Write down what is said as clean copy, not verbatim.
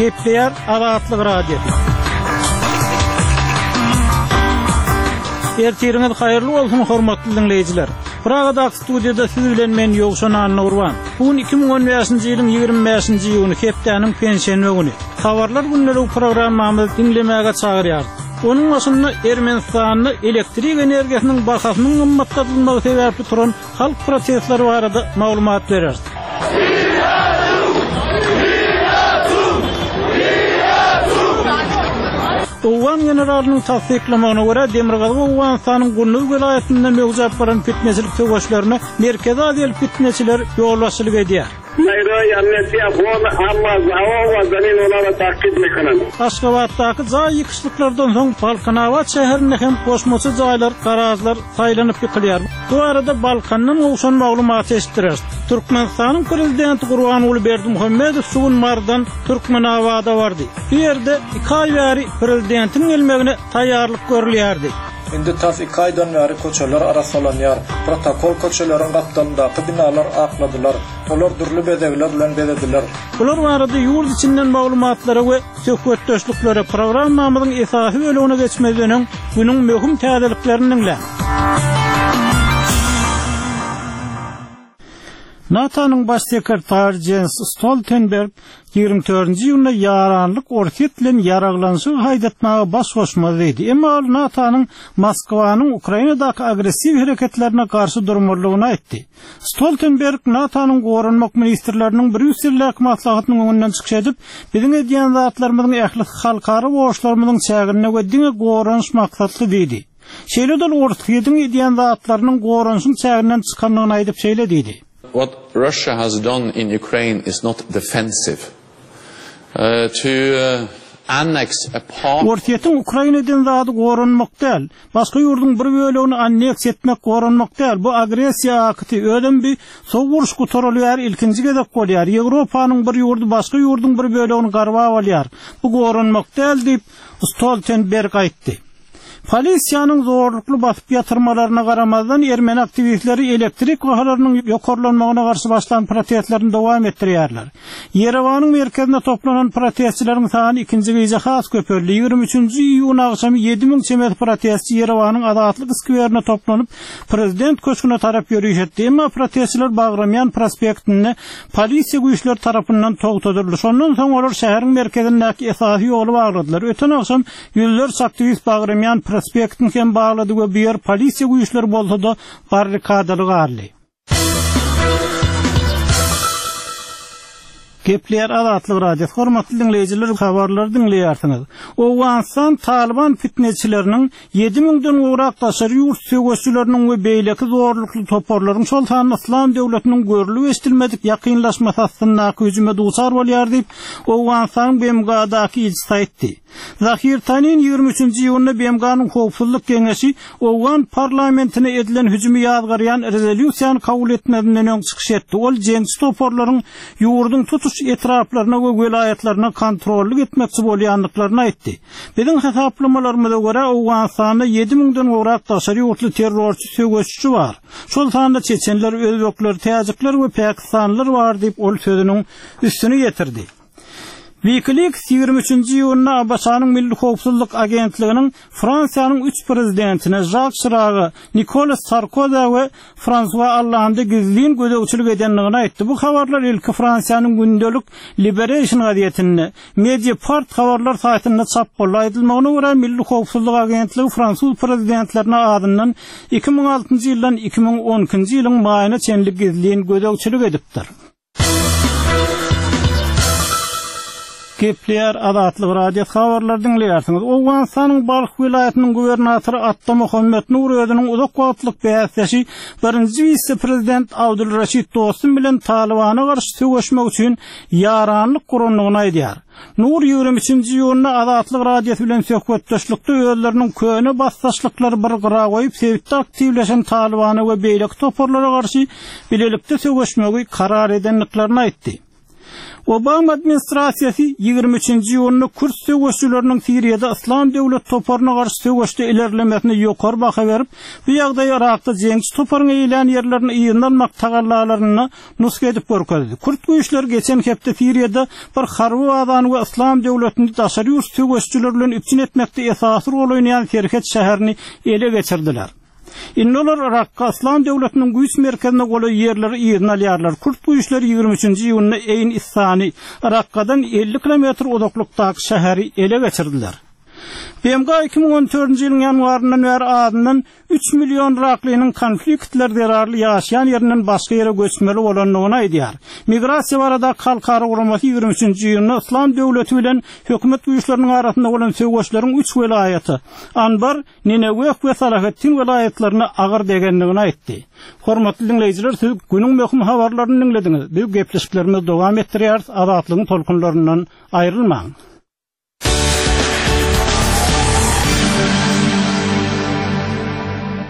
Gepleyer Azatlyk Radio. Ertiriniz hayırlı olsun hormatly dinleyijiler. Praga'daki studiyada siz bilen men Ýogşan Anurwan. Bugün 2015-nji ýylyň 25-nji ýylyny hepdeniň pensiýa güni. Habarlar günleri programmamyzy dinlemäge çagyrýar. Onun başında Ermenistanyň elektrik energiýasynyň bahasynyň gymmatlanmagy sebäpli turan halk protestleri barada maglumat berýär. Owan generalynyň tasdiklamagyna görä Demirgazy Owanyň Gurnuz welaýatynda mewjud bolan fitneçilik töweşlerini Merkezi Aziýalyk fitneçiler ýolbaşçylyk edýär. Aşgabatdaky jaý ýykyşlyklardan soň Balkanawat şäherinde hem goşmaçy jaýlar, garażlar saýlanyp ýykylýar. Bu arada Balkanyň owşan maglumaty eşitdirär. Türkmenistanyň prezidenti Gurbanuly Berdimuhammedow suwun mardan Türkmenawada bardy. Bu ýerde 2 ay bäri prezidentiň gelmegine taýýarlyk görülýärdi. Indi tas 2 aydan bäri köçeler arasalanýar. Protokol köçelerin gapdanyndaky binalar akladylar. Olar dürli bedegler bilen bedediler. Bular barada ýurt içinden maglumatlara we söhbetdeşliklere programmamyzyň esasy bölügine geçmeden günüň möhüm täzeliklerini dinle. NATO'nun baş sekretary Jens Stoltenberg 24-nji ýylda ýaranlyk orket bilen ýaraglanşyk haýdatmaga baş goşmady edi. Emma NATO'nun Moskwanyň Ukrainadaky agressiw hereketlerine garşy durmalygyny aýtdy. Stoltenberg NATO'nun gorunmak ministrleriniň Brüssellik maslahatynyň öňünden çykyş edip, biziň edýän zatlarymyzyň ähli halkara borçlarymyzyň çägine we diňe gorunş maksatly dedi. Şeýledil ortakyň edýän zatlarynyň gorunşyň çäginden çykanlygyny aýdyp şeýle dedi. What Russia has done in Ukraine is not defensive. Annex a part. Ortaýyň Ukrainadan zady gorunmak däl. Başga ýurdun bir bölegini anneks etmek gorunmak däl. Bu agressiýa akty ödem bir sowuruş gutarylýar, ilkinji gezek bolýar. Ýewropanyň bir ýurdu başga ýurdun bir bölegini garwap alýar. Bu gorunmak däl diýip Stoltenberg aýtdy. Polisiýanyň zorlukly basyp ýatyrmalaryna garamazdan Ermeni aktivistleri elektrik gahalarynyň ýokarlanmagyna garşy başlanan protestlerini dowam etdirýärler. Yerewanyň merkezinde toplanan protestçileriň sany ikinji gece has köpöldi. 23-nji iýun agşamy 7000 çemet protestçi Yerewanyň Azatlyk skwerine toplanıp prezident köşküne tarap ýürüýüşdi. Emma protestçiler Bagramyan prospektini polisiýa güýçleri tarapyndan togtadyldy. Şondan soň olar şäheriň merkezindäki esasy ýoly bagladylar. Öten agşam ýüzlerce aktivist Bagramyan prospektin hem bağladı ve bir polisiya güýçleri bolsa da barrikadaly garly. Gepleyer Azatlyk Radio hormatly dinleyijiler, habarlar dinleýärsiňiz. Owanyň Taliban fitneçileriniň 7000den urak taşary ýurt söwüşçüleriniň we beýleki zorlukly toporlaryň şol sany İslam döwletiniň görülip estilmedik ýakynlaşmasy hassyndaky hüjüme duçar bolýar diýip Owanyň BMG-daky ilçisi aýtdy. Zahir Tanin 23-nji ýylyny BMG-nyň howpsuzlyk geňeşi Owan parlamentine edilen hüjümi ýazgarýan rezolýusiýany kabul etmedinden öň çykyş etdi. Ol jeňsi toporlaryň ýurdun tutuş etraflaryna we welaýatlaryna kontrollik etmekçi bolýanlyklaryny aýtdy. Biziň hesaplamalarymyza görä Owanyň 7000den urak taşary ýurtly terrorçy söwüşçü bar. Şol sanda çeçenler, özbekler, täjikler we pakistanlylar bar diýip ol sözüniň üstüne getirdi. WikiLeaks 23-nji ýylyna Abaşanyň Milli Howpsuzlyk Agentliginiň Fransiýanyň 3 prezidentine Jacques Chirac, Nicolas Sarkozy we François Hollande'y gizliň gödäwçilik edenligini aýtdy. Bu habarlar ilki Fransiýanyň gündelik Liberation gazetinde Mediapart habarlar saýtynda çap bolýadylymagyna görä Milli Howpsuzlyk Agentligi Fransuz prezidentlerine adından 2006-njy ýyldan 2012-nji ýylyň maýyna çenlik gizliň gödäwçilik edipdir. Gepleyer Azatlyk Radio habarlar dinleýärsiňiz. Owanyň Balx vilayatynyň gubernatory Atta Muhammed Nur özüniň uzak wagtlyk bäsleşi birinji vice-prezident Abdulraşid Dostum bilen Talibana garşy söwüşmek üçin ýaranlyk gurunlygyny aýdýar. Nur 23-nji ýylyna Azatlyk Radio bilen söhbetdeşlikde özleriniň köne bassaşlyklary bir gyra goýup sebitde aktivleşen Talibana we beýleki toporlara garşy bilelikde söwüşmegi karar edenliklerini aýtdy. Obama administrasiyasi 23-nji ýylyny Kürt söwüşçüleriniň Siriýada Islam döwlet toparına garşy söwüşde ilerlemesine ýokary baha berip, bu ýagdaý Irakda jeňçi toparyň eýlen ýerlerini ýygnanmak tagallalaryny nusga edip görkezdi. Kürt güýçleri geçen hepde Siriýada bir harby wagtany we Islam döwletini daşary söwüşçüler bilen üpçün etmekde esasy rol oýnaýan Serhet şäherini ele geçirdiler. Innolar Irakka Islam döwletiniň güýç merkezine goly ýerleri ýygnalýarlar. Kürt güýçleri 23-nji ýylyny Eyn Issani Irakkadan 50 kilometr uzaklykdaky şäheri ele geçirdiler. BMG 2014-nji ýylyň ýanwaryndan bäri adından 3 milyon Iraklynyň konfliktler derarly ýaşaýan ýerinden başga ýere göçmeli bolanlygyny aýdýar. Migrasiýa barada halkara guramasy 23-nji ýylyny Islam döwleti bilen hökümet güýçleriniň arasynda bolan söwüşleriň 3 welaýaty Anbar, Nineweh we Salahattin welaýatlaryna agyr degenligini aýtdy. Hormatly dinleýijiler, siz günüň möhüm habarlaryny dinlediňiz. Bu gepleşiklerimiz dowam etdirýär. Azatlygyň tolkunlaryndan aýrylmaň.